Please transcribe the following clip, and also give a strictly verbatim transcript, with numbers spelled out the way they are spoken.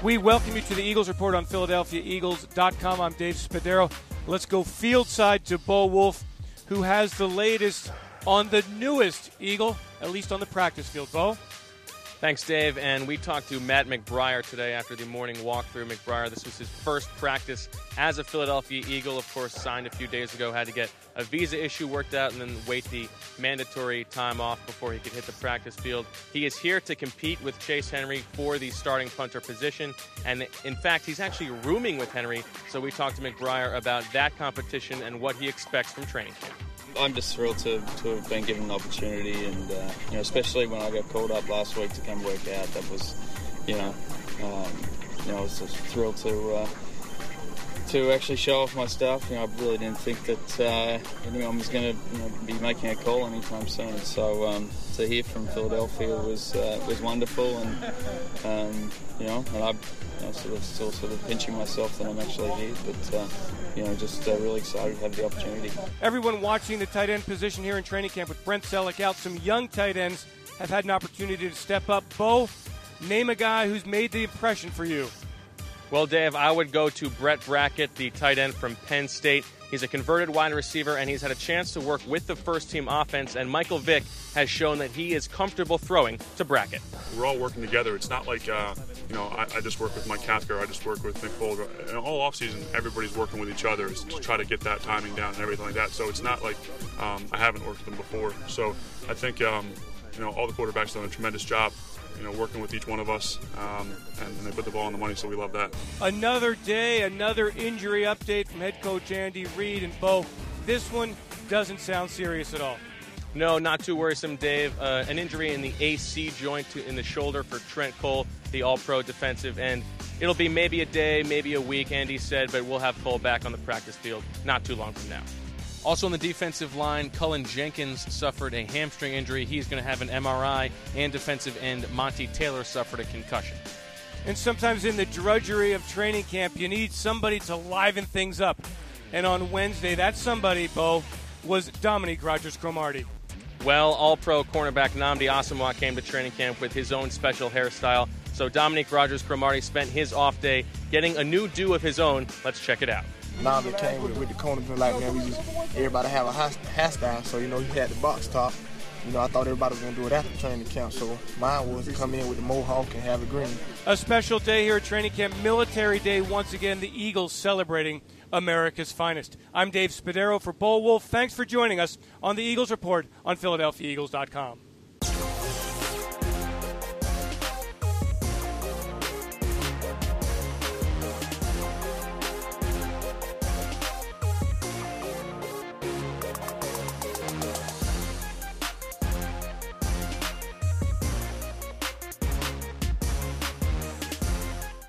We welcome you to the Eagles Report on Philadelphia Eagles dot com. I'm Dave Spadaro. Let's go field side to Bo Wulf, who has the latest on the newest Eagle, at least on the practice field. Bo? Thanks, Dave. And we talked to Matt McBriar today after the morning walkthrough. McBriar, this was his first practice as a Philadelphia Eagle. Of course, signed a few days ago, had to get a visa issue worked out and then wait the mandatory time off before he could hit the practice field. He is here to compete with Chase Henry for the starting punter position. And in fact, he's actually rooming with Henry. So we talked to McBriar about that competition and what he expects from training camp. I'm just thrilled to, to have been given an opportunity, and uh, you know, especially when I got called up last week to come work out. That was, you know, um, you know, I was just thrilled to uh, to actually show off my stuff. You know, I really didn't think that uh, anyone was going to you know, be making a call anytime soon. So um, to hear from Philadelphia was uh, was wonderful, and um, you know, and I you know, sort of still sort of pinching myself that I'm actually here, but. Uh, You know, just uh, really excited to have the opportunity. Everyone watching the tight end position here in training camp with Brent Selleck out, some young tight ends have had an opportunity to step up. Bo, name a guy who's made the impression for you. Well, Dave, I would go to Brett Brackett, the tight end from Penn State. He's a converted wide receiver, and he's had a chance to work with the first-team offense, and Michael Vick has shown that he is comfortable throwing to Brackett. We're all working together. It's not like, uh, you know, I, I just work with Mike Kafka, I just work with Nick Folger. And all offseason, everybody's working with each other to try to get that timing down and everything like that. So it's not like um, I haven't worked with them before. So I think, um, you know, all the quarterbacks have done a tremendous job, you know, working with each one of us, um, and, and they put the ball on the money, so we love that. Another day, another injury update from head coach Andy Reid. And, Bo, this one doesn't sound serious at all. No, not too worrisome, Dave. Uh, an injury in the A C joint to, in the shoulder for Trent Cole, the all-pro defensive end. It'll be maybe a day, maybe a week, Andy said, but we'll have Cole back on the practice field not too long from now. Also on the defensive line, Cullen Jenkins suffered a hamstring injury. He's going to have an M R I, and defensive end Monty Taylor suffered a concussion. And sometimes in the drudgery of training camp, you need somebody to liven things up. And on Wednesday, that somebody, Bo, was Dominique Rodgers-Cromartie. Well, all-pro cornerback Nnamdi Asomugha came to training camp with his own special hairstyle. So Dominique Rodgers-Cromartie spent his off day getting a new do of his own. Let's check it out. Nnamdi came with, with the corner, like, man, we just, everybody have a hairstyle, so, you know, he had the box top. You know, I thought everybody was going to do it after training camp, so mine was to come in with the mohawk and have it green. A special day here at training camp, Military Day. Once again, the Eagles celebrating America's finest. I'm Dave Spadaro for Bo Wulf. Thanks for joining us on the Eagles Report on Philadelphia Eagles dot com.